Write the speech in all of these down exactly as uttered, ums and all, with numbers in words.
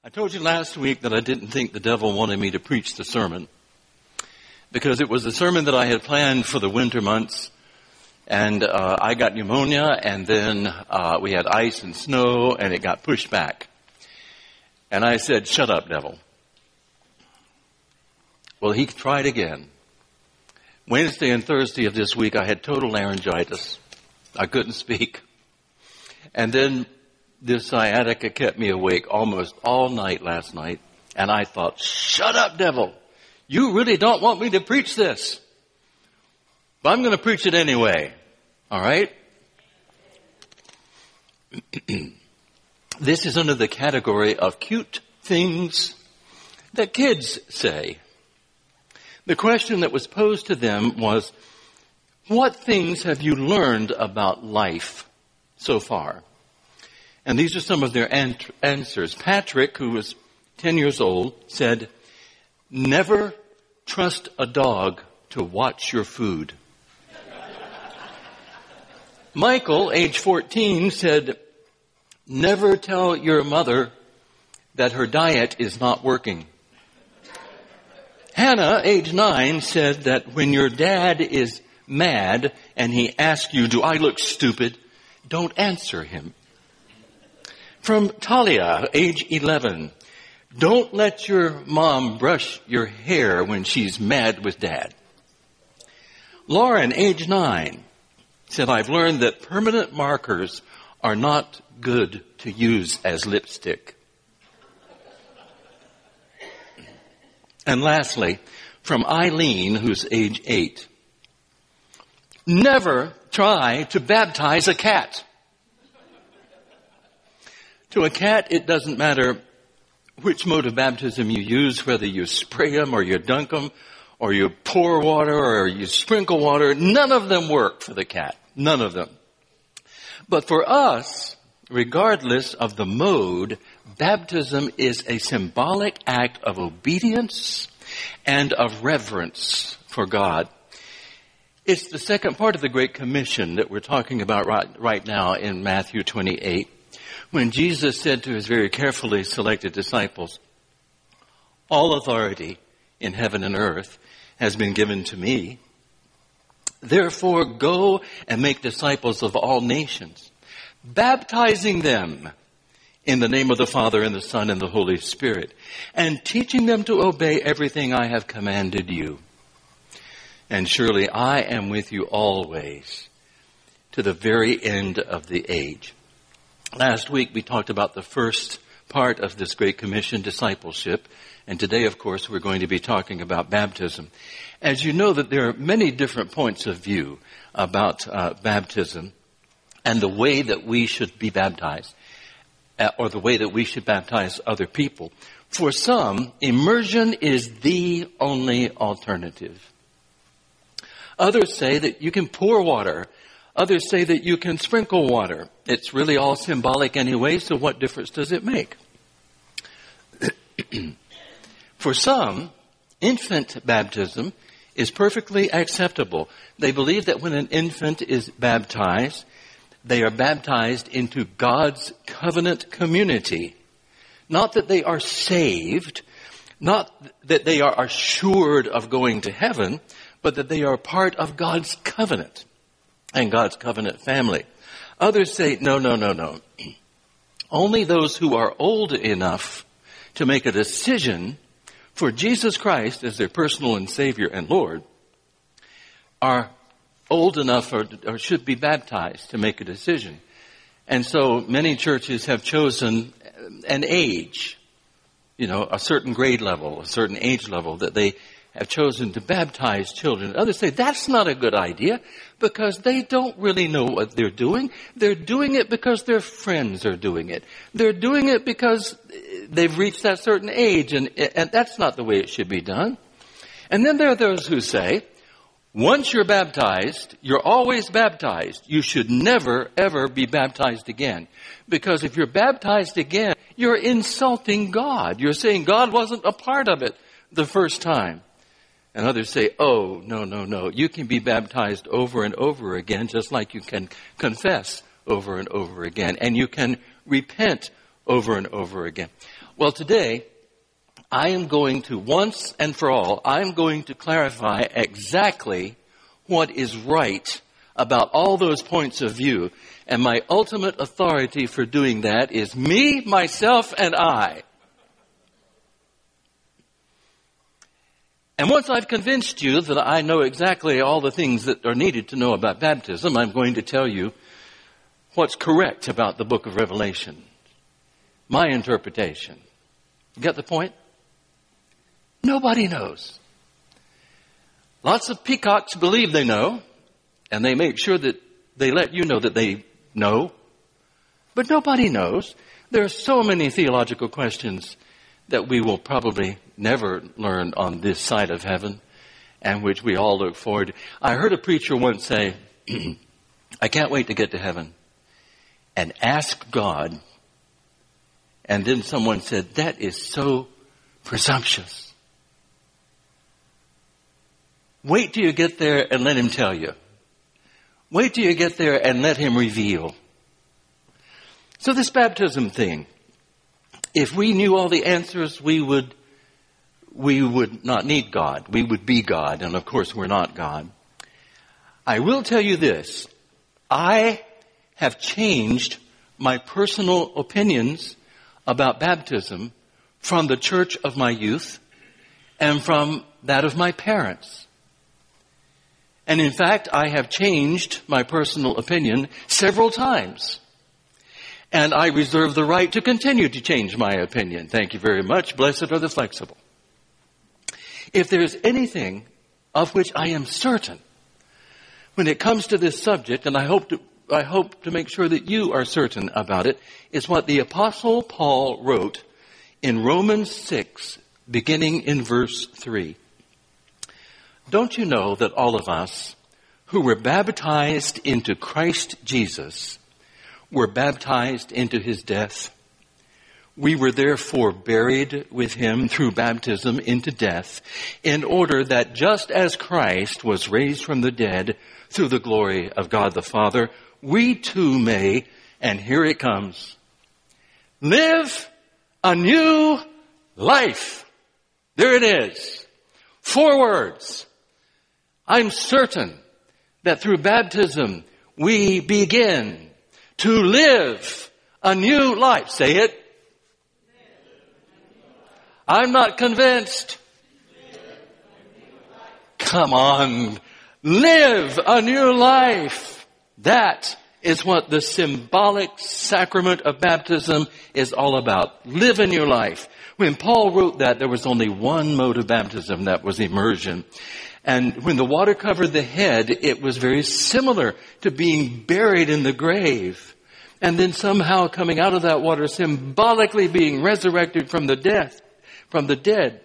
I told you last week that I didn't think the devil wanted me to preach the sermon because it was a sermon that I had planned for the winter months, and uh, I got pneumonia, and then uh, we had ice and snow, and it got pushed back. And I said, "Shut up, devil." Well, he tried again. Wednesday and Thursday of this week, I had total laryngitis. I couldn't speak. And then this sciatica kept me awake almost all night last night. And I thought, "Shut up, devil. You really don't want me to preach this. But I'm going to preach it anyway." All right? This is under the category of cute things that kids say. The question that was posed to them was, what things have you learned about life so far? And these are some of their an- answers. Patrick, who was ten years old, said, "Never trust a dog to watch your food." Michael, age fourteen, said, "Never tell your mother that her diet is not working." Hannah, age nine, said that when your dad is mad and he asks you, "Do I look stupid?" don't answer him. From Talia, age eleven, "Don't let your mom brush your hair when she's mad with dad." Lauren, age nine, said, "I've learned that permanent markers are not good to use as lipstick." And lastly, from Eileen, who's age eight, "Never try to baptize a cat." To a cat, it doesn't matter which mode of baptism you use, whether you spray them or you dunk them or you pour water or you sprinkle water. None of them work for the cat. None of them. But for us, regardless of the mode, baptism is a symbolic act of obedience and of reverence for God. It's the second part of the Great Commission that we're talking about right, right now in Matthew twenty-eight. When Jesus said to his very carefully selected disciples, "All authority in heaven and earth has been given to me. Therefore go and make disciples of all nations, baptizing them in the name of the Father and the Son and the Holy Spirit, and teaching them to obey everything I have commanded you. And surely I am with you always to the very end of the age." Last week we talked about the first part of this Great Commission, discipleship. And today, of course, we're going to be talking about baptism. As you know, that there are many different points of view about uh, baptism and the way that we should be baptized, uh, or the way that we should baptize other people. For some, immersion is the only alternative. Others say that you can pour water. Others say that you can sprinkle water. It's really all symbolic anyway, so what difference does it make? For some, infant baptism is perfectly acceptable. They believe that when an infant is baptized, they are baptized into God's covenant community. Not that they are saved, not that they are assured of going to heaven, but that they are part of God's covenant and God's covenant family. Others say, no, no, no, no. Only those who are old enough to make a decision for Jesus Christ as their personal and Savior and Lord are old enough or, or should be baptized to make a decision. And so many churches have chosen an age, you know, a certain grade level, a certain age level that they have chosen to baptize children. Others say that's not a good idea because they don't really know what they're doing. They're doing it because their friends are doing it. They're doing it because they've reached that certain age, and, and that's not the way it should be done. And then there are those who say, once you're baptized, you're always baptized. You should never, ever be baptized again. Because if you're baptized again, you're insulting God. You're saying God wasn't a part of it the first time. And others say, oh, no, no, no. You can be baptized over and over again, just like you can confess over and over again. And you can repent over and over again. Well, today, I am going to, once and for all, I'm going to clarify exactly what is right about all those points of view. And my ultimate authority for doing that is me, myself, and I. And once I've convinced you that I know exactly all the things that are needed to know about baptism, I'm going to tell you what's correct about the book of Revelation. My interpretation. You get the point? Nobody knows. Lots of peacocks believe they know, and they make sure that they let you know that they know. But nobody knows. There are so many theological questions that we will probably never learn on this side of heaven, and which we all look forward to. I heard a preacher once say, I can't wait to get to heaven and ask God. And then someone said, that is so presumptuous. Wait till you get there and let him tell you. Wait till you get there and let him reveal. So this baptism thing, if we knew all the answers, we would, we would not need God. We would be God. And of course, we're not God. I will tell you this. I have changed my personal opinions about baptism from the church of my youth and from that of my parents. And in fact, I have changed my personal opinion several times. And I reserve the right to continue to change my opinion. Thank you very much. Blessed are the flexible. If there's anything of which I am certain when it comes to this subject, and I hope to, I hope to make sure that you are certain about it, is what the Apostle Paul wrote in Romans six, beginning in verse three. Don't you know that all of us who were baptized into Christ Jesus were baptized into his death? We were therefore buried with him through baptism into death, in order that just as Christ was raised from the dead through the glory of God the Father, we too may, and here it comes, live a new life. There it is. Four words. I'm certain that through baptism we begin to live a new life. Say it. I'm not convinced. Come on. Live a new life. That is what the symbolic sacrament of baptism is all about. Live a new life. When Paul wrote that, there was only one mode of baptism, that was immersion. And when the water covered the head, it was very similar to being buried in the grave. And then somehow coming out of that water, symbolically being resurrected from the death, from the dead.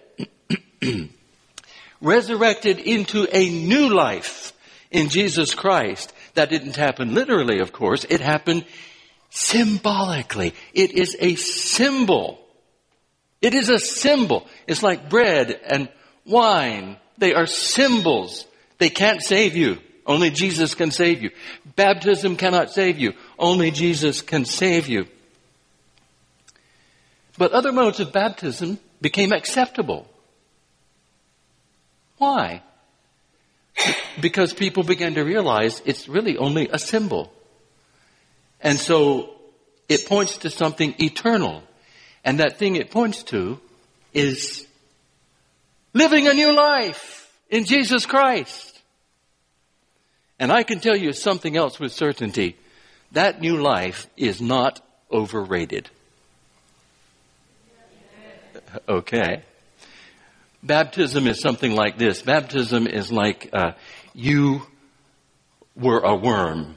Resurrected into a new life in Jesus Christ. That didn't happen literally, of course. It happened symbolically. It is a symbol. It is a symbol. It's like bread and wine. They are symbols. They can't save you. Only Jesus can save you. Baptism cannot save you. Only Jesus can save you. But other modes of baptism became acceptable. Why? Because people began to realize it's really only a symbol. And so it points to something eternal. And that thing it points to is living a new life in Jesus Christ. And I can tell you something else with certainty. That new life is not overrated. Okay. Baptism is something like this. Baptism is like uh, you were a worm.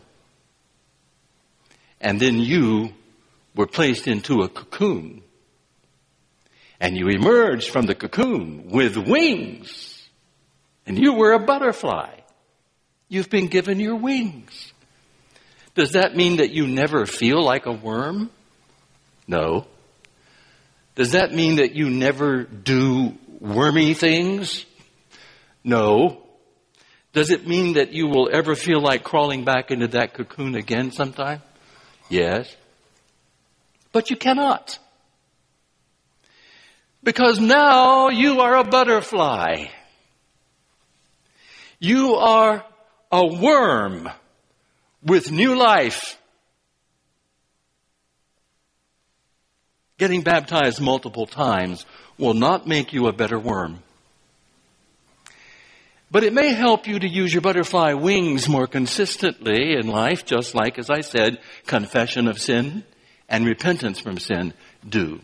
And then you were placed into a cocoon. And you emerged from the cocoon with wings. And you were a butterfly. You've been given your wings. Does that mean that you never feel like a worm? No. Does that mean that you never do wormy things? No. Does it mean that you will ever feel like crawling back into that cocoon again sometime? Yes. But you cannot. Because now you are a butterfly. You are a worm with new life. Getting baptized multiple times will not make you a better worm. But it may help you to use your butterfly wings more consistently in life, just like, as I said, confession of sin and repentance from sin do.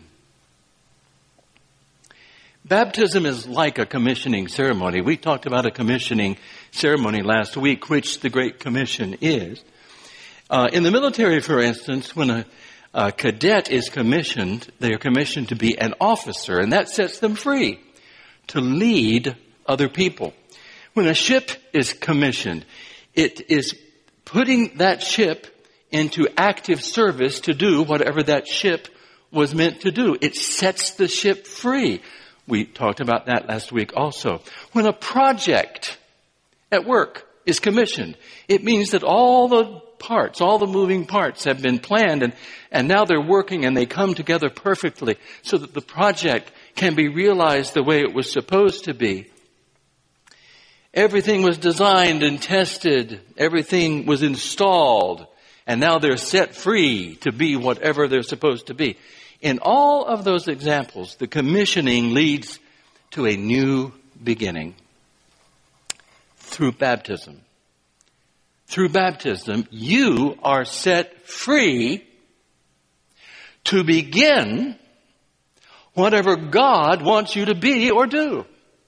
Baptism is like a commissioning ceremony. We talked about a commissioning ceremony last week, which the Great Commission is. Uh, in the military, for instance, when a, a cadet is commissioned, they are commissioned to be an officer, and that sets them free to lead other people. When a ship is commissioned, it is putting that ship into active service to do whatever that ship was meant to do. It sets the ship free. We talked about that last week also. When a project at work is commissioned, it means that all the parts, all the moving parts have been planned, and, and now they're working and they come together perfectly so that the project can be realized the way it was supposed to be. Everything was designed and tested. Everything was installed. And now they're set free to be whatever they're supposed to be. In all of those examples, the commissioning leads to a new beginning through baptism. Through baptism, you are set free to begin whatever God wants you to be or do.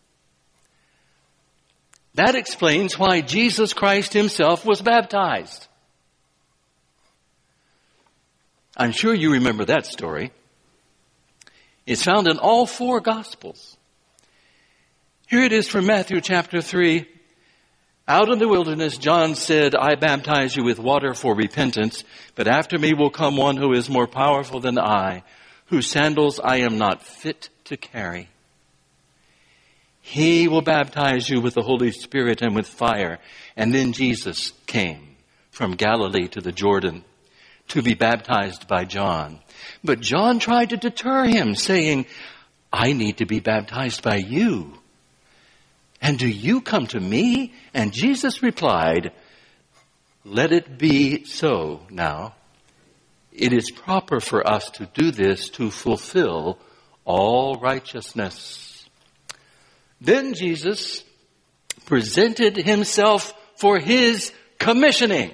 That explains why Jesus Christ himself was baptized. I'm sure you remember that story. It's found in all four Gospels. Here it is from Matthew chapter three. Out in the wilderness, John said, I baptize you with water for repentance, but after me will come one who is more powerful than I, whose sandals I am not fit to carry. He will baptize you with the Holy Spirit and with fire. And then Jesus came from Galilee to the Jordan to be baptized by John. But John tried to deter him, saying, I need to be baptized by you. And do you come to me? And Jesus replied, let it be so now. It is proper for us to do this to fulfill all righteousness. Then Jesus presented himself for his commissioning.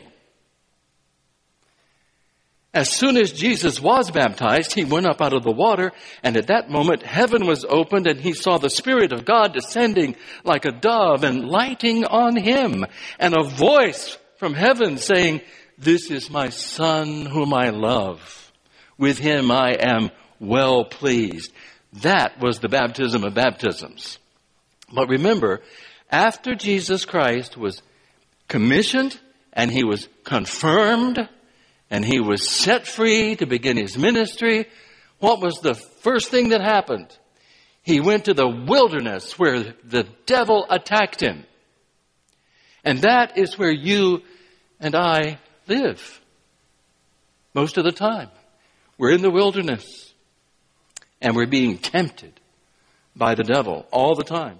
As soon as Jesus was baptized, he went up out of the water, and at that moment heaven was opened, and he saw the Spirit of God descending like a dove and lighting on him, and a voice from heaven saying, this is my Son whom I love. With him I am well pleased. That was the baptism of baptisms. But remember, after Jesus Christ was commissioned and he was confirmed and he was set free to begin his ministry, what was the first thing that happened? He went to the wilderness where the devil attacked him. And that is where you and I live most of the time. We're in the wilderness and we're being tempted by the devil all the time.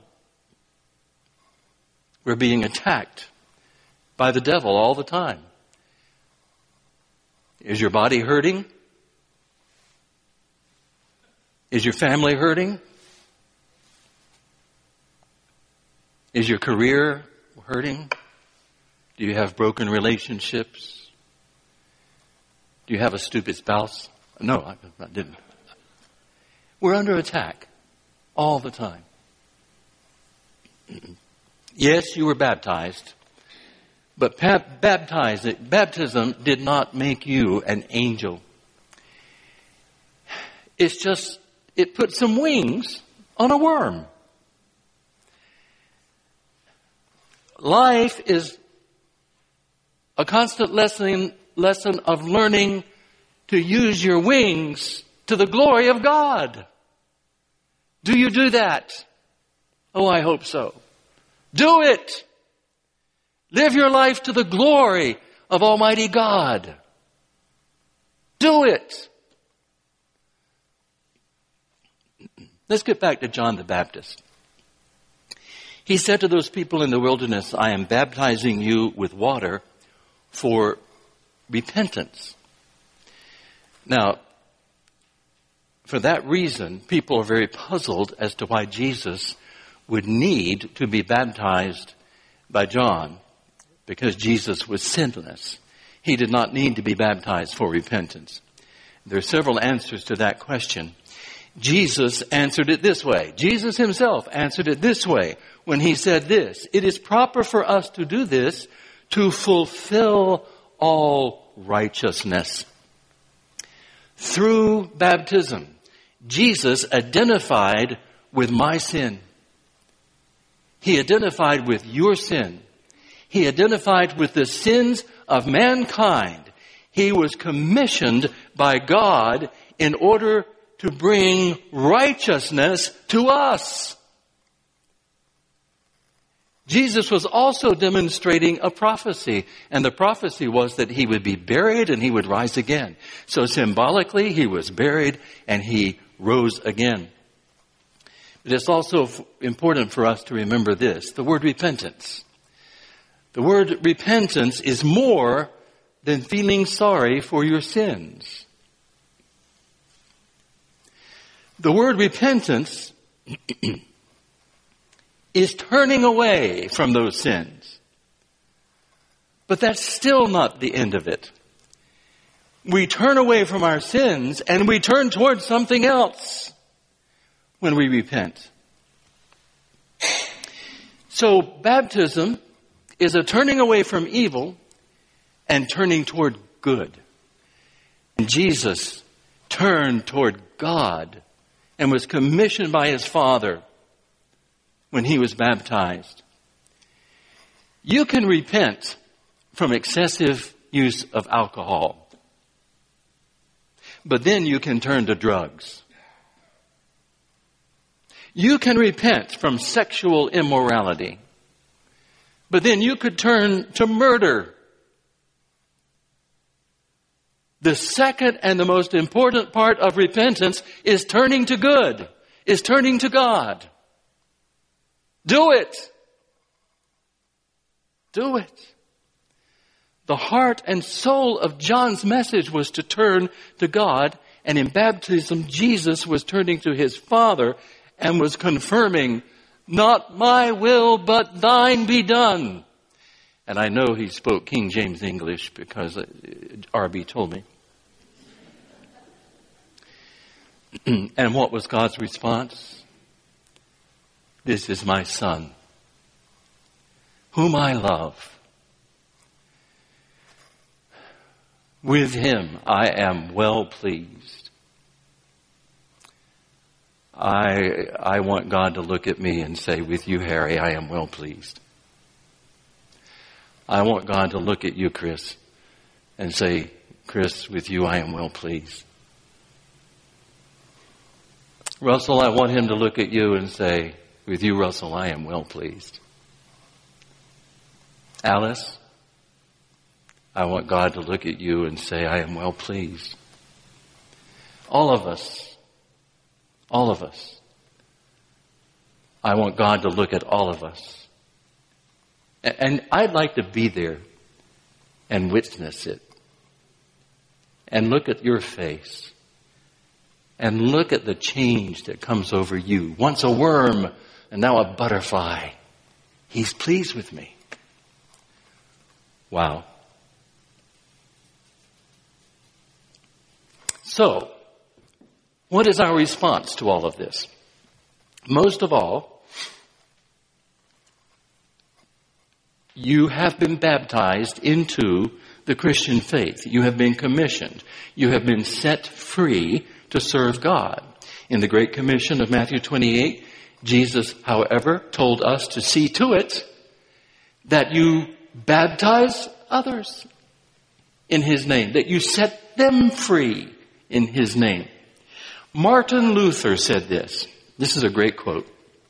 We're being attacked by the devil all the time. Is your body hurting? Is your family hurting? Is your career hurting? Do you have broken relationships? Do you have a stupid spouse? No, I, I didn't. We're under attack all the time. Yes, you were baptized, but baptized, baptism did not make you an angel. It's just, it put some wings on a worm. Life is a constant lesson, lesson of learning to use your wings to the glory of God. Do you do that? Oh, I hope so. Do it. Live your life to the glory of Almighty God. Do it. Let's get back to John the Baptist. He said to those people in the wilderness, I am baptizing you with water for repentance. Now, for that reason, people are very puzzled as to why Jesus would need to be baptized by John, because Jesus was sinless. He did not need to be baptized for repentance. There are several answers to that question. Jesus answered it this way. Jesus himself answered it this way when he said this, it is proper for us to do this to fulfill all righteousness. Through baptism, Jesus identified with my sin. He identified with your sin. He identified with the sins of mankind. He was commissioned by God in order to bring righteousness to us. Jesus was also demonstrating a prophecy, and the prophecy was that he would be buried and he would rise again. So symbolically, he was buried and he rose again. But it's also important for us to remember this, the word repentance. The word repentance is more than feeling sorry for your sins. The word repentance is turning away from those sins. But that's still not the end of it. We turn away from our sins and we turn towards something else when we repent. So baptism is a turning away from evil and turning toward good. And Jesus turned toward God and was commissioned by his Father when he was baptized. You can repent from excessive use of alcohol, but then you can turn to drugs. You can repent from sexual immorality, but then you could turn to murder. The second and the most important part of repentance is turning to good, is turning to God. Do it. Do it. The heart and soul of John's message was to turn to God, and in baptism, Jesus was turning to his Father and was confirming, not my will, but thine be done. And I know he spoke King James English because R B told me. And what was God's response? This is my Son, whom I love. With him I am well pleased. I, I want God to look at me and say, with you, Harry, I am well pleased. I want God to look at you, Chris, and say, Chris, with you, I am well pleased. Russell, I want him to look at you and say, with you, Russell, I am well pleased. Alice, I want God to look at you and say, I am well pleased. All of us, all of us, I want God to look at all of us. And I'd like to be there and witness it. And look at your face. And look at the change that comes over you. Once a worm and now a butterfly. He's pleased with me. Wow. So, what is our response to all of this? Most of all, you have been baptized into the Christian faith. You have been commissioned. You have been set free to serve God. In the Great Commission of Matthew twenty-eight, Jesus, however, told us to see to it that you baptize others in his name, that you set them free in his name. Martin Luther said this. This is a great quote.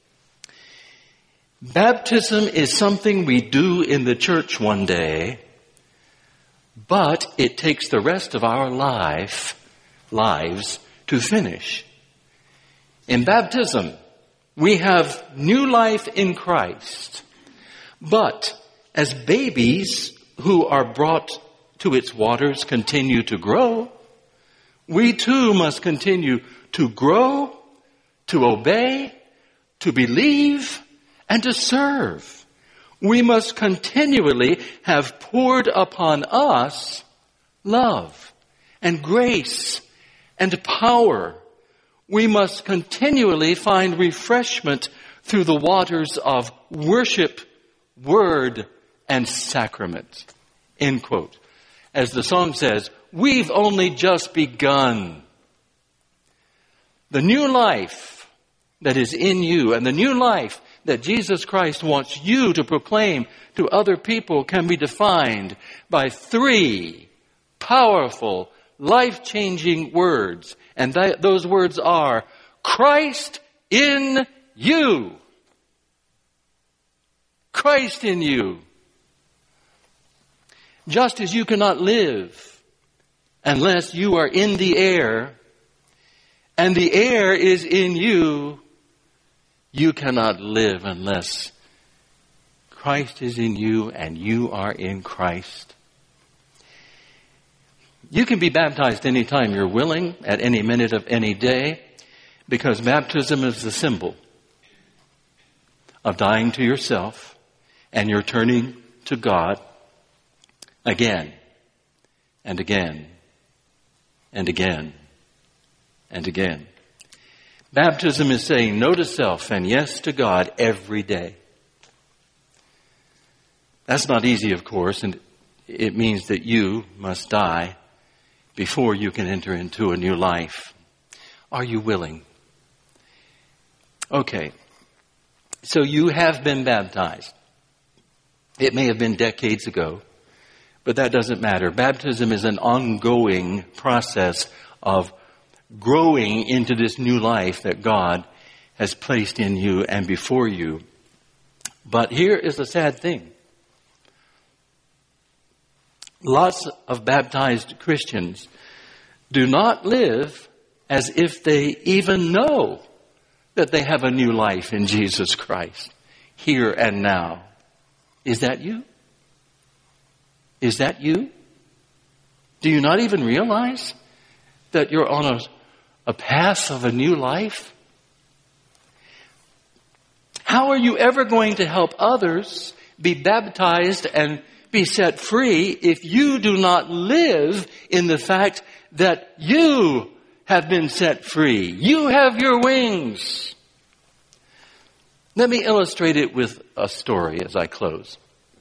Baptism is something we do in the church one day, but it takes the rest of our life, lives to finish. In baptism, we have new life in Christ. But as babies who are brought to its waters continue to grow, we too must continue to grow, to obey, to believe, and to serve. We must continually have poured upon us love and grace and power. We must continually find refreshment through the waters of worship, word, and sacrament. End quote. As the song says, we've only just begun. The new life that is in you and the new life that Jesus Christ wants you to proclaim to other people can be defined by three powerful, life-changing words. And that, those words are, Christ in you. Christ in you. Just as you cannot live unless you are in the air, and the air is in you, you cannot live unless Christ is in you and you are in Christ. You can be baptized anytime you're willing, at any minute of any day, because baptism is the symbol of dying to yourself and you're turning to God again and again and again and again. Baptism is saying no to self and yes to God every day. That's not easy, of course, and it means that you must die before you can enter into a new life. Are you willing? Okay. So you have been baptized. It may have been decades ago, but that doesn't matter. Baptism is an ongoing process of growing into this new life that God has placed in you and before you. But here is the sad thing. Lots of baptized Christians do not live as if they even know that they have a new life in Jesus Christ, here and now. Is that you? Is that you? Do you not even realize that you're on a, a path of a new life? How are you ever going to help others be baptized and be set free if you do not live in the fact that you have been set free? You have your wings. Let me illustrate it with a story as I close.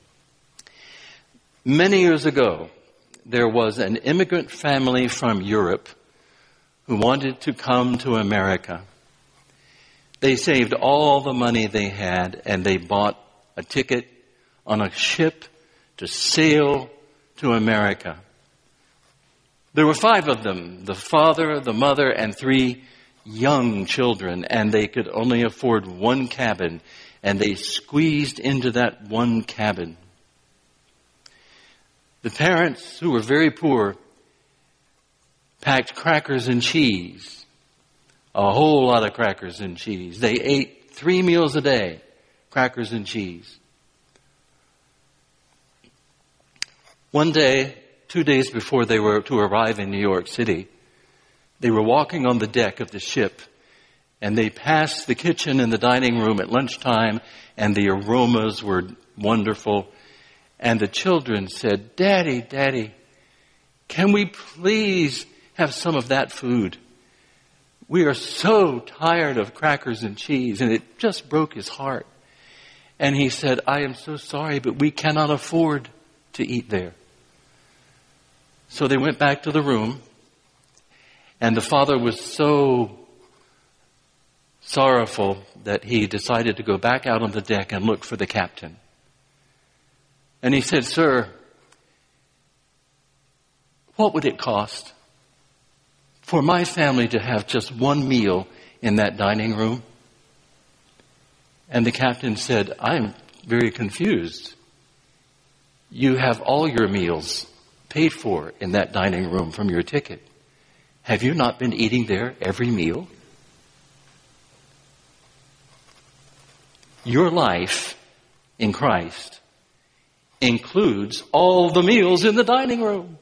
Many years ago, there was an immigrant family from Europe who wanted to come to America. They saved all the money they had and they bought a ticket on a ship to sail to America. There were five of them, the father, the mother, and three young children, and they could only afford one cabin, and they squeezed into that one cabin. The parents, who were very poor, packed crackers and cheese, a whole lot of crackers and cheese. They ate three meals a day, crackers and cheese. One day, two days before they were to arrive in New York City, they were walking on the deck of the ship, and they passed the kitchen and the dining room at lunchtime, and the aromas were wonderful. And the children said, "Daddy, Daddy, can we please have some of that food? We are so tired of crackers and cheese." And it just broke his heart. And he said, "I am so sorry, but we cannot afford to eat there." So they went back to the room, and the father was so sorrowful that he decided to go back out on the deck and look for the captain. And he said, "Sir, what would it cost for my family to have just one meal in that dining room?" And the captain said, "I'm very confused. You have all your meals paid for in that dining room from your ticket. Have you not been eating there every meal?" Your life in Christ includes all the meals in the dining room.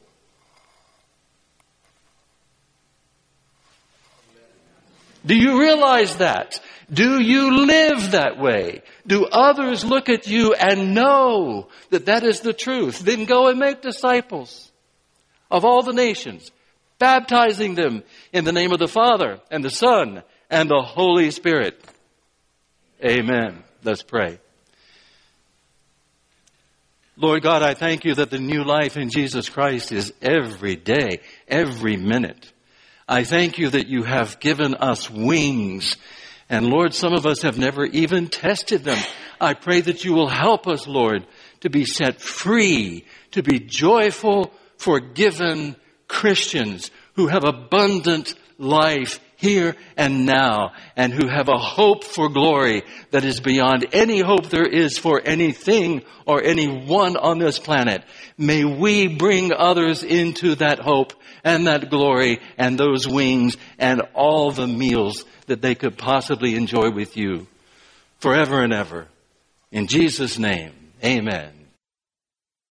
Do you realize that? Do you live that way? Do others look at you and know that that is the truth? Then go and make disciples of all the nations, baptizing them in the name of the Father and the Son and the Holy Spirit. Amen. Let's pray. Lord God, I thank you that the new life in Jesus Christ is every day, every minute. I thank you that you have given us wings. And Lord, some of us have never even tested them. I pray that you will help us, Lord, to be set free, to be joyful, forgiven Christians who have abundant life here and now, and who have a hope for glory that is beyond any hope there is for anything or anyone on this planet. May we bring others into that hope and that glory and those wings and all the meals that they could possibly enjoy with you forever and ever. In Jesus' name, amen.